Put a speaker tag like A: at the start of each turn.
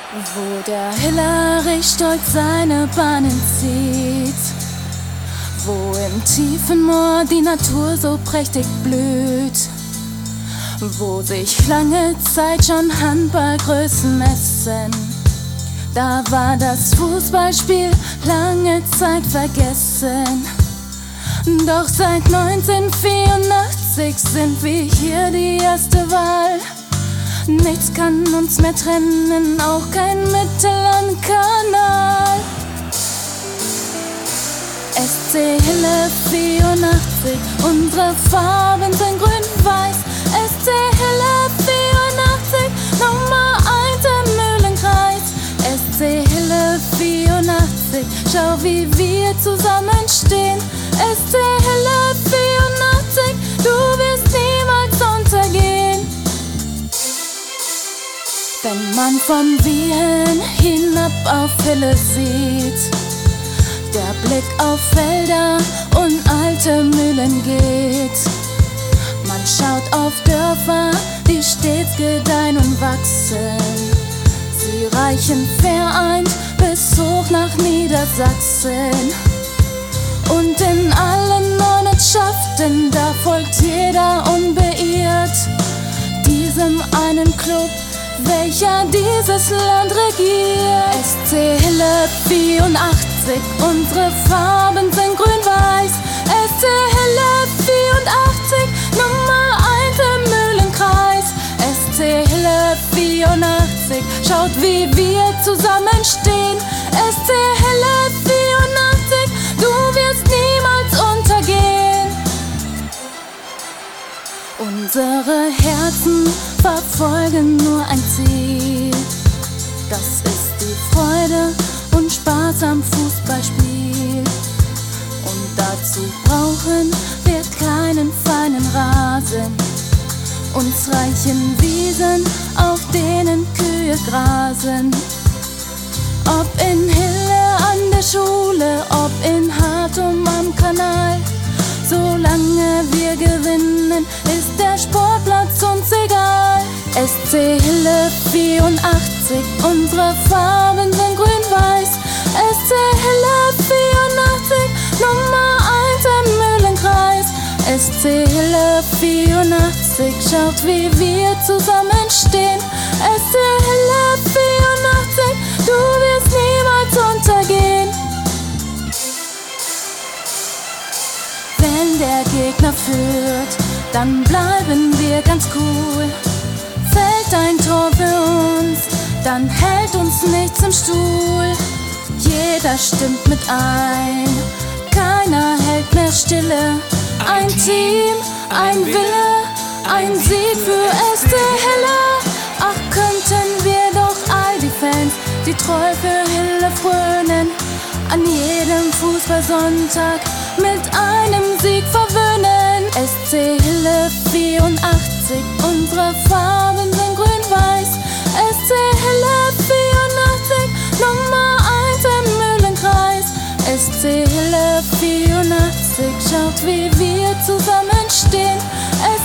A: Wo der Hillerich stolz seine Bahnen zieht, wo im tiefen Moor die Natur so prächtig blüht, wo sich lange Zeit schon Handballgrößen messen, da war das Fußballspiel lange Zeit vergessen. Doch seit 1984 sind wir hier die erste Wahl. Nichts kann uns mehr trennen, auch kein Mittellandkanal. SC Hille 84, unsere Farben sind grün-weiß. SC Hille 84, Nummer 1 im Mühlenkreis. SC Hille 84, schau wie wir zusammenstehen. SC Hille 84, du wirst niemals untergehen. Wenn man von Wien hinab auf Hille sieht, der Blick auf Felder und alte Mühlen geht. Man schaut auf Dörfer, die stets gedeihen und wachsen. Sie reichen vereint bis hoch nach Niedersachsen. Und in allen Ortschaften, da folgt jeder unbeirrt diesem einen Club, welcher dieses Land regiert. SC Hille 84, unsere Farben sind grün-weiß. SC Hille 84, Nummer 1 im Mühlenkreis. SC Hille 84, schaut wie wir zusammenstehen. SC Hille 84, du wirst niemals untergehen. Unsere Herzen verfolgen nur ein Ziel, das ist die Freude und Spaß am Fußballspiel. Und dazu brauchen wir keinen feinen Rasen, uns reichen Wiesen, auf denen Kühe grasen. Ob in Hille an der Schule, ob in Hartum am Kanal, solange wir gewinnen, ist der Sportplatz uns egal. SC Hille 84, unsere Farben sind grün-weiß. SC Hille 84, Nummer 1 im Mühlenkreis. SC Hille 84, schaut wie wir zusammenstehen. SC Hille 84, du wirst niemals untergehen. Wenn der Gegner führt, dann bleiben wir ganz cool. Fällt ein Tor für uns, dann hält uns nichts im Stuhl. Jeder stimmt mit ein, keiner hält mehr Stille. Ein Team, ein Wille, ein Sieg für SC Hille. Ach, könnten wir doch all die Fans, die treu für Hille frönen, an jedem Fußballsonntag mit einem Sieg verwöhnen. SC Hille 84, unsere Farben sind grün-weiß. SC Hille 84, Nummer 1 im Mühlenkreis. SC Hille 84, schaut wie wir zusammenstehen.